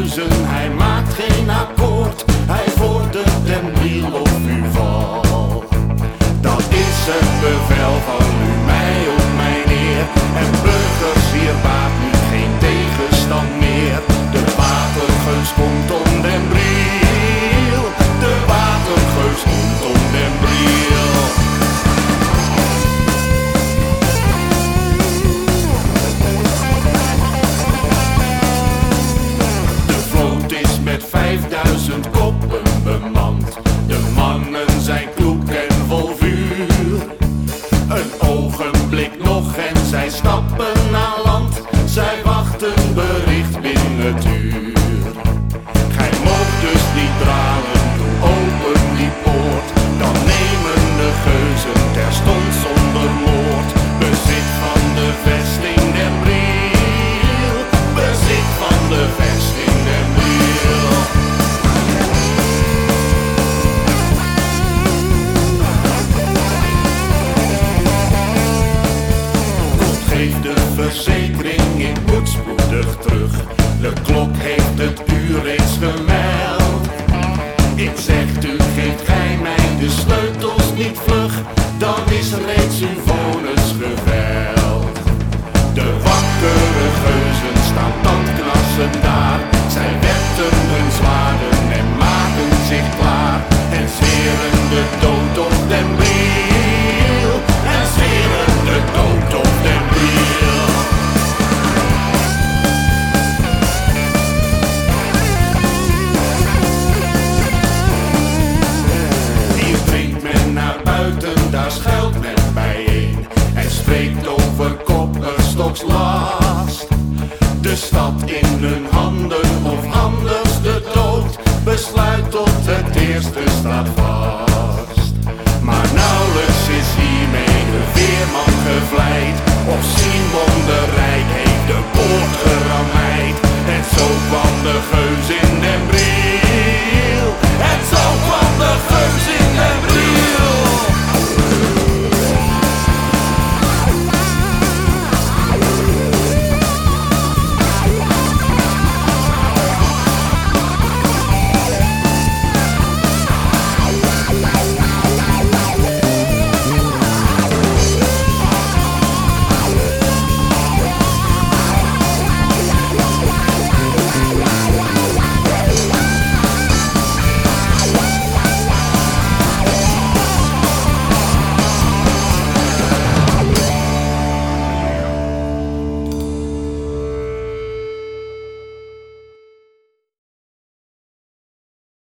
geuzen, hij maakt geen akkoord. Hij vordert den Briel of u val. Dat is het bevel van u, mij op mijn eer. En burgers, hier baat nu geen tegenstand meer. De watergeus komt om den Briel. De watergeus komt om den Briel. De vloot is met 5000 koppen bemand. De mannen zijn kloek en vol vuur. Een ogenblik nog en zij stappen aan land. Zij wachten bericht binnen het uur. Gij moogt dus niet dralen, doe open die poort. Dan nemen de geuzen terstond zonder moord bezit van de vesting den Briel. Bezit van de vesting den Briel. Geef de verzekering, ik moet spoedig terug. De klok heeft het uur reeds gemeld. Ik zeg u, geeft gij mij de sleutels niet vlug, dan is reeds uw vonnis geveld. De wakkere geuzen staan tandknarsend daar. Zij werpen hun zwaarden en maken zich klaar. En zweren de dood op den Briel. En zweren de dood op den Briel. Hier dringt men naar buiten, daar schuilt men bijeen. En spreekt over kopperstokslast. De stad in hun handen of anders de dood. Besluit tot het eerste staat vast. Maar nauwelijks is hiermee de veerman gevleid. Of Simon de